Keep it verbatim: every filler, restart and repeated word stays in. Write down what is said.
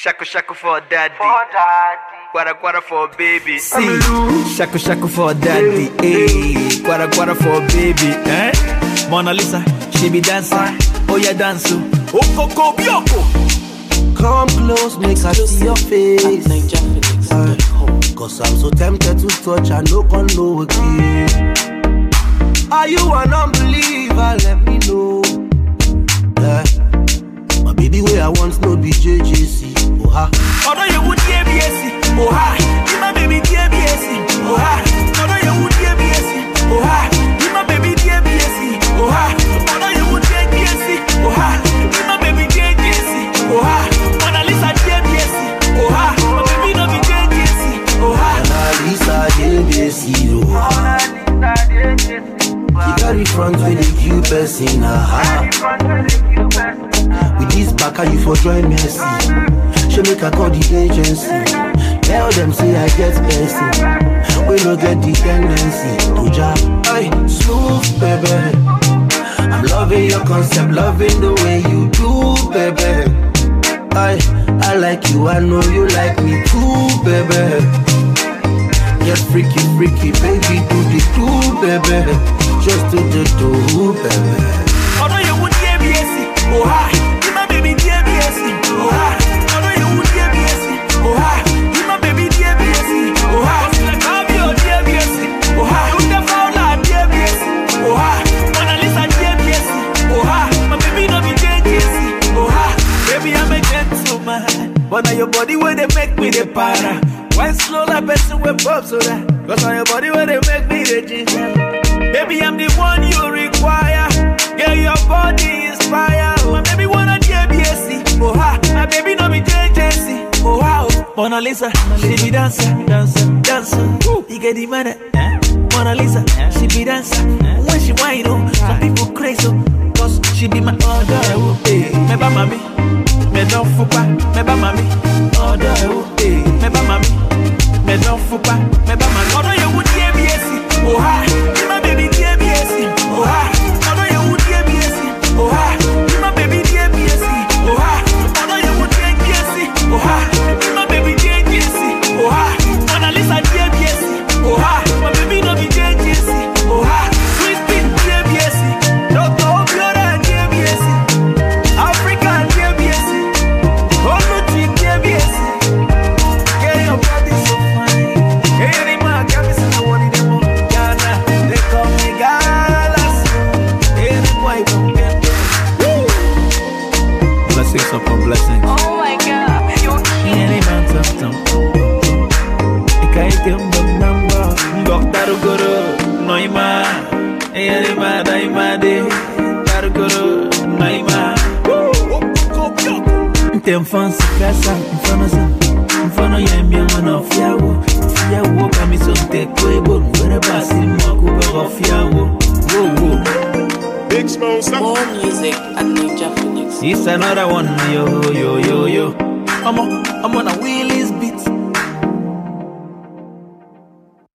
Shaku shaku for daddy. For daddy. Quara quara for baby. See, shaku shaku for daddy. Hey, quara quara for baby. Eh? Mona Lisa, she be dancing. Oh yeah, dance. Oh coco bioko. Come close, make I see your face. Uh, Cause I'm so tempted to touch, I no can know again. Are you an unbeliever? Let me know. Yeah. My baby, where I want no be J J C. Oh ha. Oh no, you would D B S. Oh ha. You my baby D B S. Oh ha. Oh no, you would D B S. Oh ha. You my baby D B S. Oh ha. Oh no, you would D B S. Oh ha. You my baby D B S. Oh ha. Mona Lisa D B S. Oh ha. My baby no be D B S. Oh ha. Mona Lisa D B S. Oh ha. She got it front with the cute person. Ah. With this back, you for join me. She make a call the agency. Tell them say I get blessing. We no get dependency. To job, I smooth baby. I'm loving your concept, loving the way you do, baby. I I like you, I know you like me too, baby. Get freaky, freaky, baby, do the do, baby. Just do the do, baby. Oh no, you would D B S. Oh ha. You my baby D B S. Oh ha. Oh no, you would D B S. Oh ha. You my baby D B S. Oh ha. Like I be your D B S. Oh ha. You the foul like D B S. Oh ha. Mona Lisa D B S. Oh ha. My baby no be J J C. Oh ha. Baby I'm a gentleman, but now your body where they make me the para. Why slow like person with pop so that? Cause on your body where they make me the ginger. Baby, I'm the one you require. Girl, your body is fire. My baby wanna D B S. Oh ha, my baby no be J J C. Oh wow, Mona Lisa, she be dancer, dancer, dancer. You get the money, eh? Mona Lisa, she be dancer. When she whine, oh, some people crazy, cause she be my order. Hey, me ba mami, me don't fupa, me ba mami, order. Hey, me ba mami, me don't fupa, me ba mami. Order you would D B S. Oh ha, you my baby D B S. Oh ha, order you would D B S. Oh ha, you my baby D B S. Oh ha, order you would D B S. Oh ha, you my baby D B S. Oh ha, Mona Lisa D B S. Oh ha, my baby no be J J C. Oh ha, Sweet Beat D B S. Doctor Obiora D B S. African D B S. Oluchi D B S. Get your body so fine. Hey, any man can be seen the one in the moon. Ghana, they call me Galas. Any boy don't get me. Blessings upon blessings. Oh my God, you're cute. Any man tam tam. Ikai tem number. Doctor Guru, Noima. Any man, Noima de. Doctor Guru, Noima. Tem fãs casa, fãs mfano yemye mwana fiawo fiawo kamiso ntekwebo ngwere basi mwakuba fiawo whoa whoa. Big Smoke. More music at Ninja Phoenix. It's another one, yo yo yo yo. I'm on, I'm on a wheelies